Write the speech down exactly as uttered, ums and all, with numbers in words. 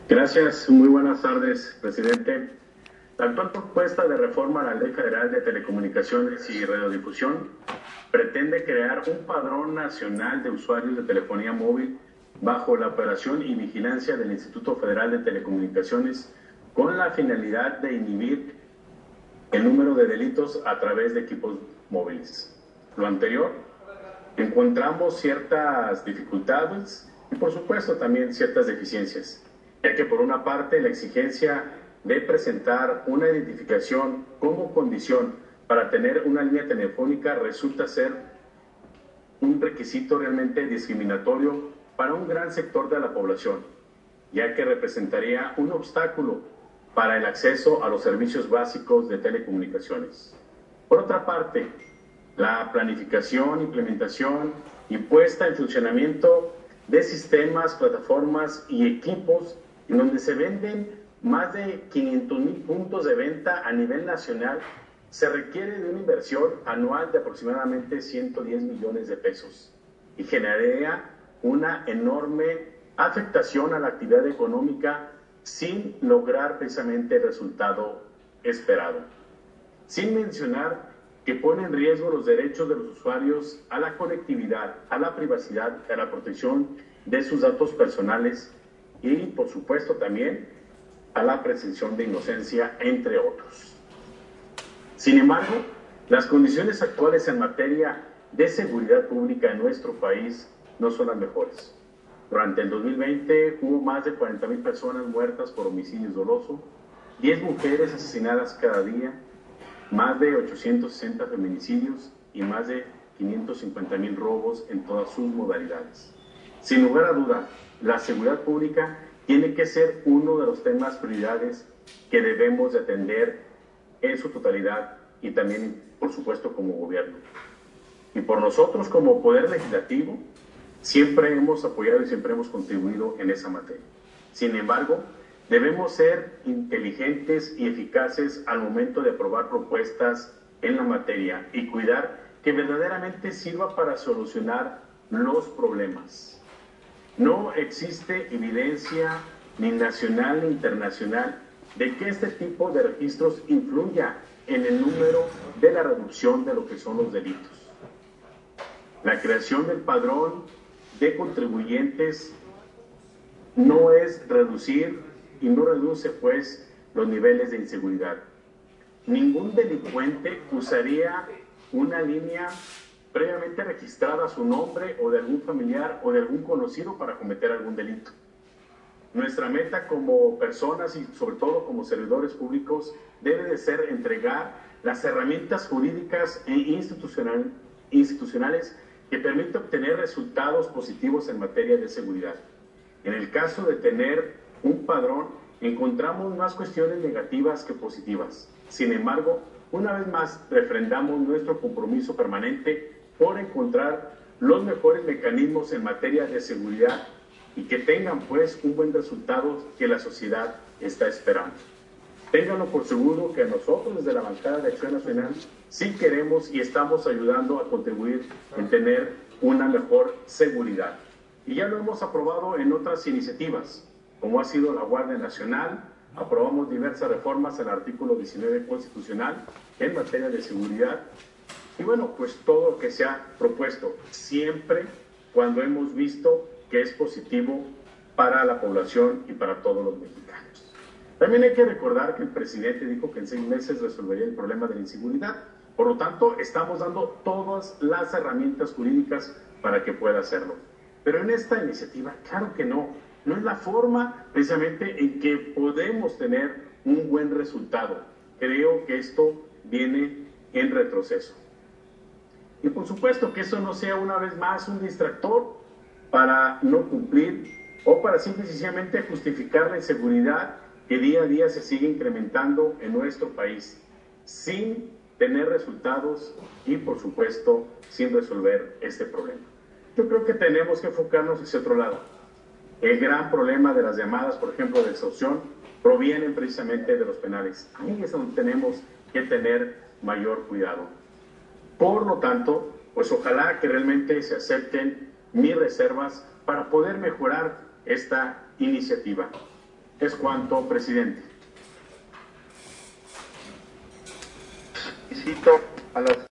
Gracias, muy buenas tardes, presidente. La actual propuesta de reforma a la Ley Federal de Telecomunicaciones y Radiodifusión pretende crear un padrón nacional de usuarios de telefonía móvil bajo la operación y vigilancia del Instituto Federal de Telecomunicaciones con la finalidad de inhibir el número de delitos a través de equipos móviles. Lo anterior, encontramos ciertas dificultades y por supuesto también ciertas deficiencias, ya que por una parte la exigencia de presentar una identificación como condición para tener una línea telefónica resulta ser un requisito realmente discriminatorio para un gran sector de la población, ya que representaría un obstáculo para el acceso a los servicios básicos de telecomunicaciones. Por otra parte, la planificación, implementación y puesta en funcionamiento de sistemas, plataformas y equipos en donde se venden más de quinientos mil puntos de venta a nivel nacional, se requiere de una inversión anual de aproximadamente ciento diez millones de pesos y generaría una enorme afectación a la actividad económica sin lograr precisamente el resultado esperado. Sin mencionar que pone en riesgo los derechos de los usuarios a la conectividad, a la privacidad, a la protección de sus datos personales y, por supuesto, también a la presunción de inocencia, entre otros. Sin embargo, las condiciones actuales en materia de seguridad pública en nuestro país no son las mejores. Durante el dos mil veinte hubo más de cuarenta mil personas muertas por homicidio doloso, diez mujeres asesinadas cada día, más de ochocientos sesenta feminicidios y más de quinientos cincuenta mil robos en todas sus modalidades. Sin lugar a duda, la seguridad pública tiene que ser uno de los temas prioridades que debemos de atender en su totalidad y también, por supuesto, como gobierno. Y por nosotros, como Poder Legislativo, siempre hemos apoyado y siempre hemos contribuido en esa materia. Sin embargo, debemos ser inteligentes y eficaces al momento de aprobar propuestas en la materia y cuidar que verdaderamente sirva para solucionar los problemas. No existe evidencia ni nacional ni internacional de que este tipo de registros influya en el número de la reducción de lo que son los delitos. La creación del padrón de contribuyentes no es reducir y no reduce pues los niveles de inseguridad. Ningún delincuente usaría una línea previamente registrada a su nombre o de algún familiar o de algún conocido para cometer algún delito. Nuestra meta como personas y sobre todo como servidores públicos debe de ser entregar las herramientas jurídicas e institucional, institucionales que permitan obtener resultados positivos en materia de seguridad. En el caso de tener un padrón, encontramos más cuestiones negativas que positivas. Sin embargo, una vez más refrendamos nuestro compromiso permanente por encontrar los mejores mecanismos en materia de seguridad y que tengan pues un buen resultado que la sociedad está esperando. Ténganlo por seguro que nosotros desde la bancada de Acción Nacional sí queremos y estamos ayudando a contribuir en tener una mejor seguridad. Y ya lo hemos aprobado en otras iniciativas, como ha sido la Guardia Nacional. Aprobamos diversas reformas al artículo diecinueve constitucional en materia de seguridad. Y bueno, pues todo lo que se ha propuesto, siempre cuando hemos visto que es positivo para la población y para todos los mexicanos. También hay que recordar que el presidente dijo que en seis meses resolvería el problema de la inseguridad. Por lo tanto, estamos dando todas las herramientas jurídicas para que pueda hacerlo. Pero en esta iniciativa, claro que no. No es la forma precisamente en que podemos tener un buen resultado. Creo que esto viene en retroceso. Y por supuesto que eso no sea una vez más un distractor para no cumplir o para simple y sencillamente justificar la inseguridad que día a día se sigue incrementando en nuestro país, sin tener resultados y por supuesto sin resolver este problema. Yo creo que tenemos que enfocarnos hacia otro lado. El gran problema de las llamadas, por ejemplo, de extorsión, provienen precisamente de los penales. Ahí es donde tenemos que tener mayor cuidado. Por lo tanto, pues ojalá que realmente se acepten mis reservas para poder mejorar esta iniciativa. Es cuanto, presidente. Cito a las